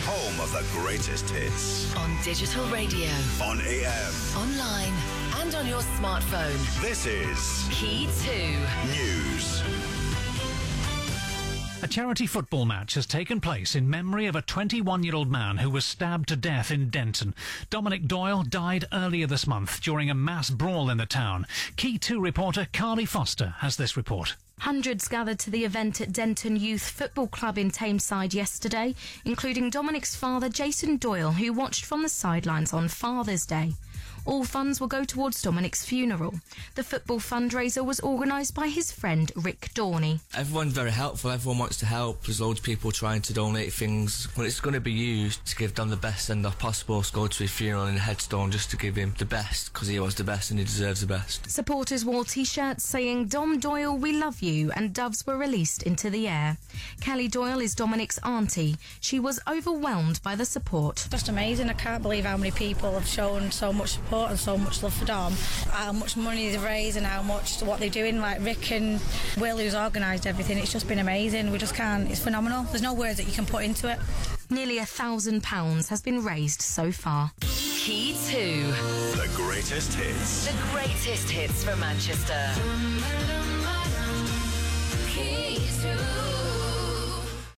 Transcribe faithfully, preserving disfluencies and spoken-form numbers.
home of the greatest hits. On digital radio, On A M. online, and on your smartphone. This is Key two. News. A charity football match has taken place in memory of a twenty-one-year-old man who was stabbed to death in Denton. Dominic Doyle died earlier this month during a mass brawl in the town. Key two reporter Carly Foster has this report. Hundreds gathered to the event at Denton Youth Football Club in Tameside yesterday, including Dominic's father Jason Doyle, who watched from the sidelines on Father's Day. All funds will go towards Dominic's funeral. The football fundraiser was organised by his friend Rick Dorney. Everyone's very helpful, everyone wants to help. There's loads of people trying to donate things. Well, it's going to be used to give Dom the best send-off possible, to go to his funeral and a headstone just to give him the best, because he was the best and he deserves the best. Supporters wore T-shirts saying, "Dom Doyle, we love you," and doves were released into the air. Kelly Doyle is Dominic's auntie. She was overwhelmed by the support. Just amazing. I can't believe how many people have shown so much support and so much love for Dom, how much money they've raised and how much what they're doing, like Rick and Will who's organised everything. It's just been amazing. We just can't, it's phenomenal. There's no words that you can put into it. Nearly a thousand pounds has been raised so far. Key two. The greatest hits. The greatest hits for Manchester. Key two.